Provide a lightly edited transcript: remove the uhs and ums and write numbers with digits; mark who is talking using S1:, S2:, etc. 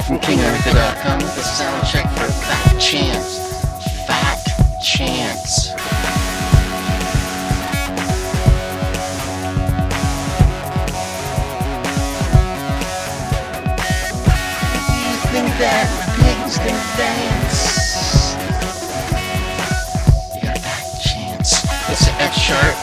S1: back from KingArthur.com with the sound check for Fat Chance. Fat Chance. You think that pigs can dance? You got a Fat Chance. It's the F sharp